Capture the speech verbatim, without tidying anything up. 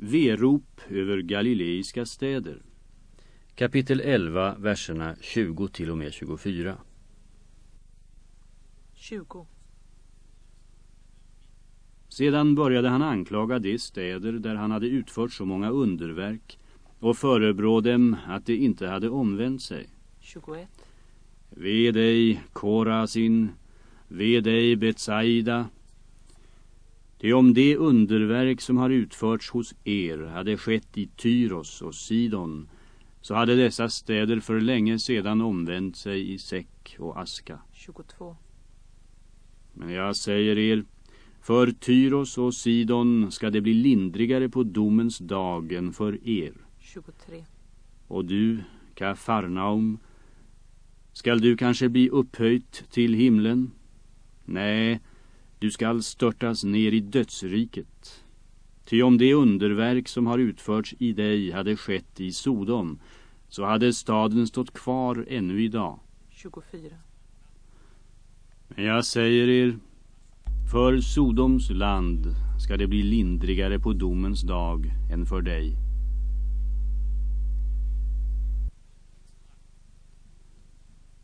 Verop över galileiska städer. Kapitel elva, verserna tjugo till och med tjugofyra. tjugo. Sedan började han anklaga de städer där han hade utfört så många underverk och förebrå dem att de inte hade omvänt sig. tjugoett. Ve dig, Korasin, ve dig, Betsaida. Det om det underverk som har utförts hos er hade skett i Tyros och Sidon, så hade dessa städer för länge sedan omvänt sig i säck och aska. tjugotvå. Men jag säger er, för Tyros och Sidon ska det bli lindrigare på domens dag än för er. tjugotre. Och du, Kafarnaum, skall du kanske bli upphöjt till himlen? Nej, du skall störtas ner i dödsriket. Ty om det underverk som har utförts i dig hade skett i Sodom, så hade staden stått kvar ännu idag. tjugofyra. Men jag säger er, för Sodoms land ska det bli lindrigare på domens dag än för dig.